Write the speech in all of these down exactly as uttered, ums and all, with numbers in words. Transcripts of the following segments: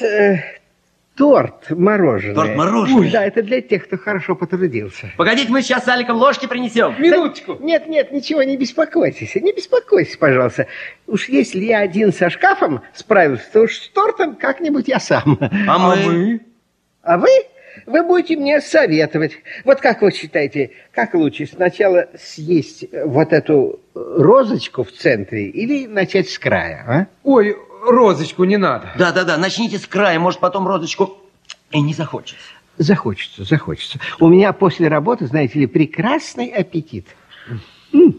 Э, торт мороженое. Торт мороженое? Да, это для тех, кто хорошо потрудился. Погодите, мы сейчас с Аликом ложки принесем. Минуточку. Да, нет, нет, ничего, не беспокойтесь. Не беспокойтесь, пожалуйста. Уж если я один со шкафом справился, то уж с тортом как-нибудь я сам. А мы? А вы? Вы будете мне советовать. Вот как вы считаете, как лучше сначала съесть вот эту розочку в центре или начать с края, а? Ой, розочку не надо. Да-да-да, начните с края, может, потом розочку и не захочется. Захочется, захочется. У меня после работы, знаете ли, прекрасный аппетит. М-м.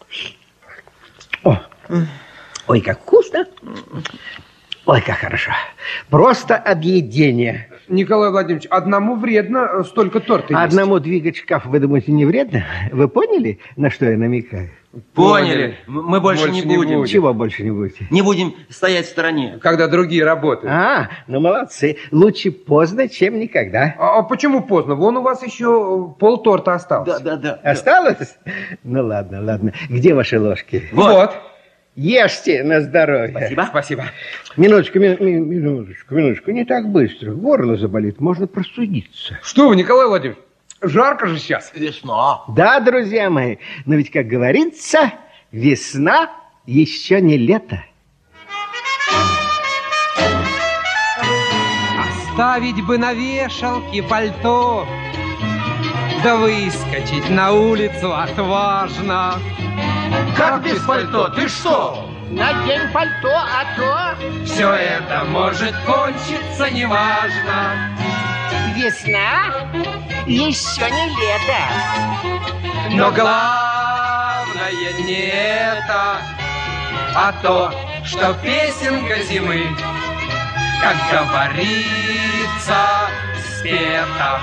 О. Ой, как вкусно. Ой, как хорошо. Просто объедение. Николай Владимирович, одному вредно столько торта есть. Одному двигать шкаф, вы думаете, не вредно? Вы поняли, на что я намекаю? Поняли. Мы больше, больше не, не будем. будем. Чего больше не будете? Не будем стоять в стороне. Когда другие работают. А, ну молодцы. Лучше поздно, чем никогда. А, а почему поздно? Вон у вас еще полторта осталось. Да-да-да. Осталось? Ну ладно, ладно. Где ваши ложки? Вот. Вот. Ешьте на здоровье. Спасибо. Спасибо. Минуточку, ми- ми- минуточку, минуточку. Не так быстро. Горло заболит, можно простудиться. Что вы, Николай Владимирович, жарко же сейчас. Весна. Да, друзья мои, но ведь, как говорится, весна еще не лето. Оставить бы на вешалке пальто, да выскочить на улицу отважно. Как без пальто? Ты что? Надень пальто, а то... Все это может кончиться неважно. Весна еще не лето. Но главное не это, а то, что песенка зимы, как говорится, спета.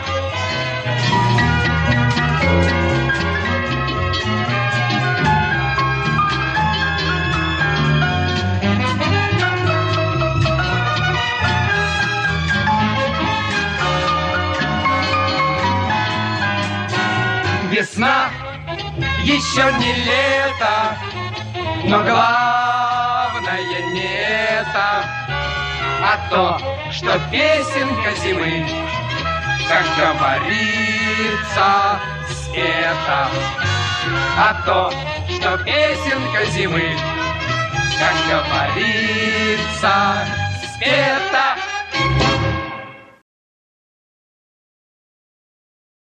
Весна еще не лето, но главное не это, а то, что песенка зимы, как говорится, спета. А то, что песенка зимы, как говорится, спета.